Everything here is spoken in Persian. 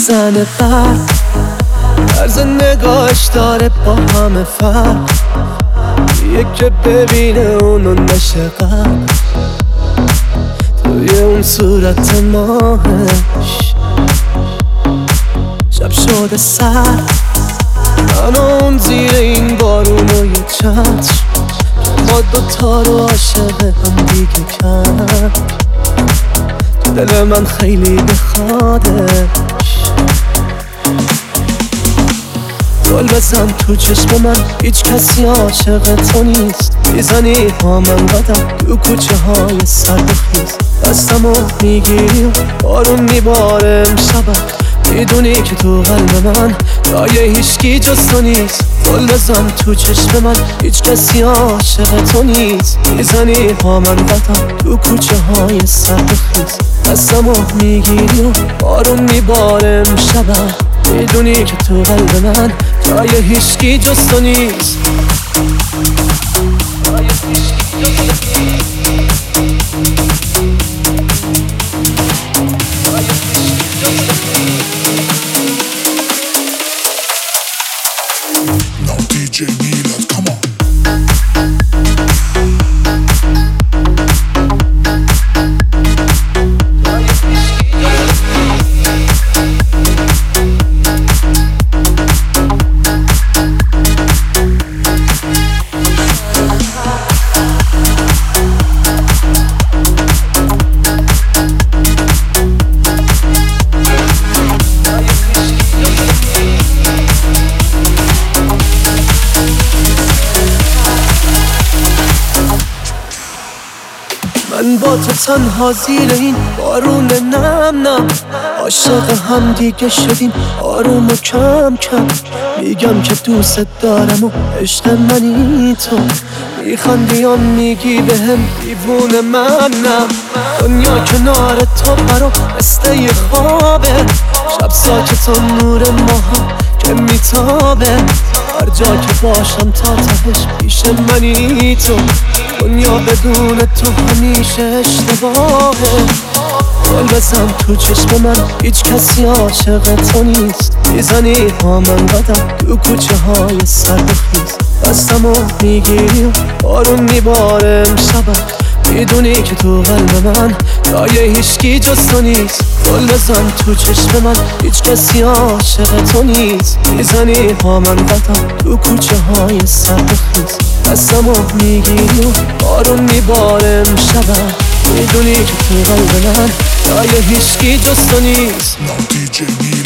میزنه قلب، طرز نگاهش داره با همه فرق. یکی ببینه اونو نشه قلب، توی اون صورت ماهش شب شده سر. من اون زیر این بارون و یه چتر، ما دوتا رو عاشق هم دیگه کرد. دل من خیلی بخوادش، گل بزن تو چشم من، هیچ کسی عاشق تو نیست. میزنی با من قدم تو کوچه های سرد و خیز، دستمو میگیری و بارون میباره امشبم. میدونی که تو قلب من جای هیچکی جز تو نیست. گل بزن تو چشم من، هیچ کسی عاشق تو نیست. میزنی با من قدم تو کوچه های سرد و خیز، دستمو میگیری و بارون میباره امشبم. میدونی که تو قلب من جای هیچکی جز تو نیست. Now DJ Milad, come on. من با تو تنها زیر این بارون نم نم، عاشق هم دیگه شدیم آروم و کم کم. میگم که دوست دارم و عشق منی تو، میخندیم میگی بهم دیوونه منم. دنیا کنار تو برا مثل یه خوابه، شب ساکت و نور ماها که میتابه. هر جا که باشم تا تهش پیش منی تو، دنیا بدون تو همیشه اشتباهه. گل بزن تو چشم من، هیچ کسی عاشق تو نیست. میزنی با من قدم تو کوچه های سرد و خیز، دستمو میگیری و بارون میباره امشبم. میدونی که تو قلب من جای هیچکی جز تو نیست. گل بزن تو چشم من، هیچ کسی عاشق تو نیست. میزنی با من قدم تو کوچه های سرد و خیز، دستمو میگیری و بارون میباره امشبم. میدونی که تو قلب من جای هیچکی جز تو نیست. Now DJ Milad.